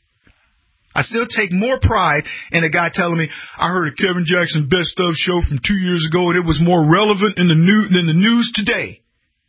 I still take more pride in a guy telling me, I heard a Kevin Jackson Best Of show from two years ago and it was more relevant in the new, than the news today.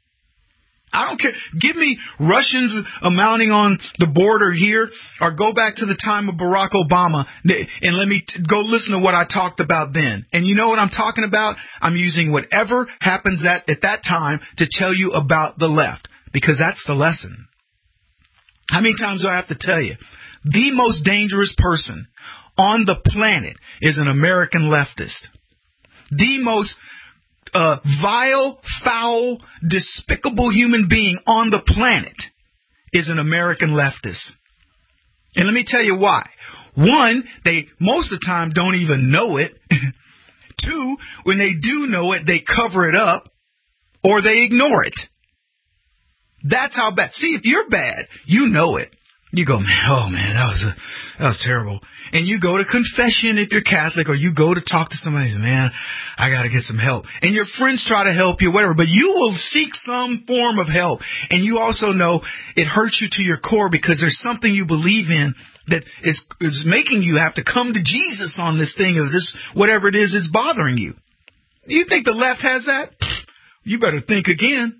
I don't care. Give me Russians mounting on the border here, or go back to the time of Barack Obama and let me t- go listen to what I talked about then. And you know what I'm talking about? I'm using whatever happens at, at that time to tell you about the left, because that's the lesson. How many times do I have to tell you? The most dangerous person on the planet is an American leftist. The most uh, vile, foul, despicable human being on the planet is an American leftist. And let me tell you why. One, they most of the time don't even know it. Two, when they do know it, they cover it up or they ignore it. That's how bad. See, if you're bad, you know it. You go, man, oh, man, that was a, that was terrible. And you go to confession if you're Catholic, or you go to talk to somebody, man, I got to get some help. And your friends try to help you, whatever, but you will seek some form of help. And you also know it hurts you to your core because there's something you believe in that is, is making you have to come to Jesus on this thing, or this, whatever it is, is bothering you. You think the left has that? You better think again.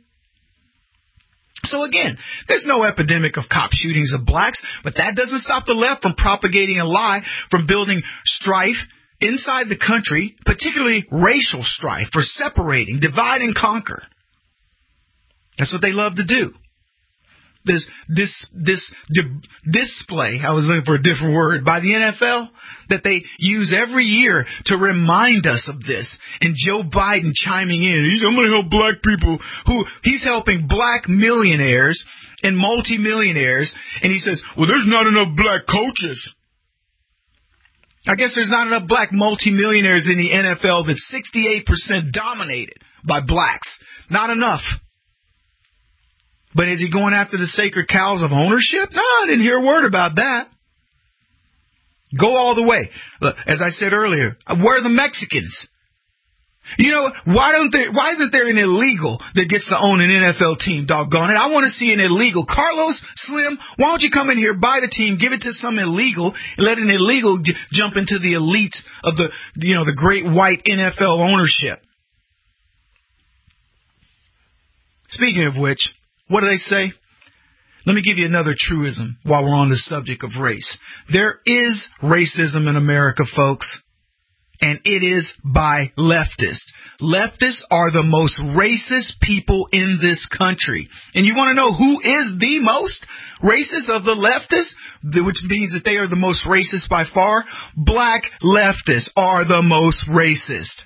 So again, there's no epidemic of cop shootings of blacks, but that doesn't stop the left from propagating a lie, from building strife inside the country, particularly racial strife, for separating, divide and conquer. That's what they love to do. this this this di- display, I was looking for a different word, by the N F L that they use every year to remind us of this. And Joe Biden chiming in, he's I'm going to help black people. Who he's helping black millionaires and multimillionaires, and he says, well, there's not enough black coaches. I guess there's not enough black multimillionaires in the N F L that's sixty-eight percent dominated by blacks. Not enough. But is he going after the sacred cows of ownership? No, I didn't hear a word about that. Go all the way. Look, as I said earlier, where are the Mexicans? You know, why don't they, why isn't there an illegal that gets to own an N F L team, doggone it? I want to see an illegal. Carlos Slim, why don't you come in here, buy the team, give it to some illegal, and let an illegal j- jump into the elite of the, you know, the great white N F L ownership. Speaking of which, what do they say? Let me give you another truism while we're on the subject of race. There is racism in America, folks, and it is by leftists. Leftists are the most racist people in this country. And you want to know who is the most racist of the leftists, which means that they are the most racist by far? Black leftists are the most racist.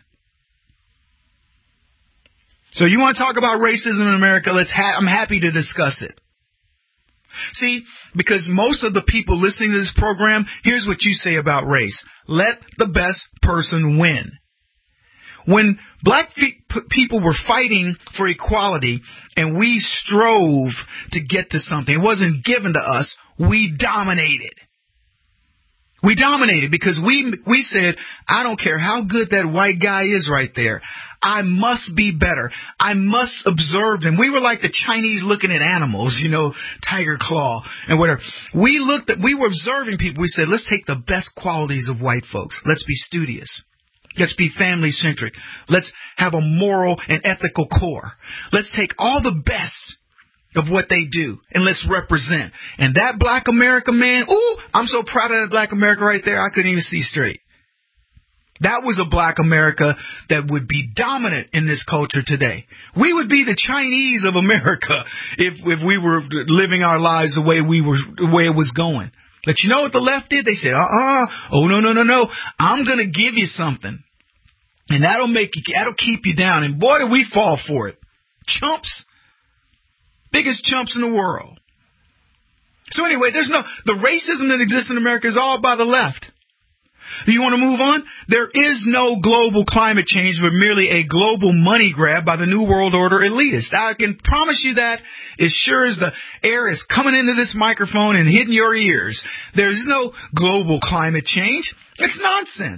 So you want to talk about racism in America? Let's ha- I'm happy to discuss it. See, because most of the people listening to this program, here's what you say about race. Let the best person win. When black fe- people were fighting for equality and we strove to get to something, it wasn't given to us, we dominated. We dominated because we we said, I don't care how good that white guy is right there. I must be better. I must observe them. We were like the Chinese looking at animals, you know, tiger claw and whatever. We looked at, we were observing people. We said, let's take the best qualities of white folks. Let's be studious. Let's be family centric. Let's have a moral and ethical core. Let's take all the best of what they do and let's represent. And that black America, man, ooh, I'm so proud of that black America right there. I couldn't even see straight. That was a black America that would be dominant in this culture today. We would be the Chinese of America if if we were living our lives the way we were, the way it was going. But you know what the left did? They said, uh-uh, oh, no, no, no, no. I'm going to give you something. And that'll make you, that'll keep you down. And boy, did we fall for it. Chumps. Biggest chumps in the world. So anyway, there's no, the racism that exists in America is all by the left. Do you want to move on? There is no global climate change, but merely a global money grab by the New World Order elitists. I can promise you that as sure as the air is coming into this microphone and hitting your ears. There's no global climate change. It's nonsense.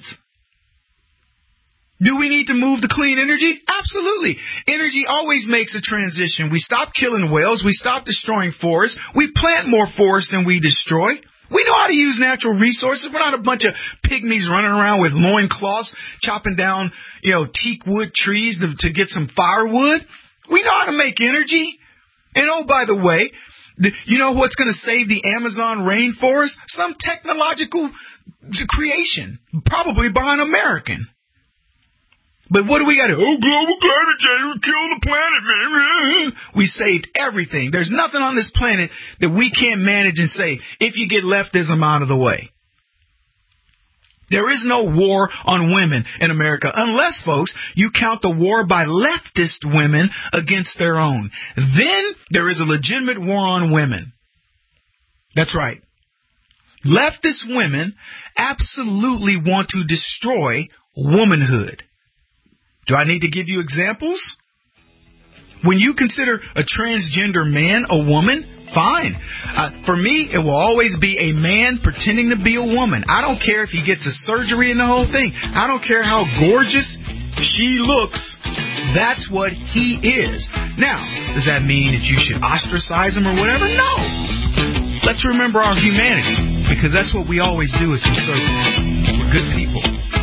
Do we need to move to clean energy? Absolutely. Energy always makes a transition. We stop killing whales. We stop destroying forests. We plant more forests than we destroy. We know how to use natural resources. We're not a bunch of pygmies running around with loincloths, chopping down, you know, teak wood trees to, to get some firewood. We know how to make energy. And oh, by the way, you know what's going to save the Amazon rainforest? Some technological creation, probably by an American. But what do we got to do? Oh, global climate change will kill the planet, man. We saved everything. There's nothing on this planet that we can't manage and save if you get leftism out of the way. There is no war on women in America unless, folks, you count the war by leftist women against their own. Then there is a legitimate war on women. That's right. Leftist women absolutely want to destroy womanhood. Do I need to give you examples? When you consider a transgender man a woman, fine. Uh, for me, it will always be a man pretending to be a woman. I don't care if he gets a surgery and the whole thing. I don't care how gorgeous she looks. That's what he is. Now, does that mean that you should ostracize him or whatever? No. Let's remember our humanity, because that's what we always do as conservatives. We're good people.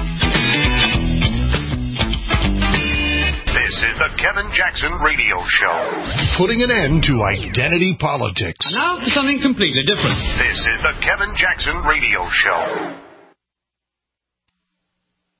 This is the Kevin Jackson Radio Show. Putting an end to identity politics. And now for something completely different. This is the Kevin Jackson Radio Show.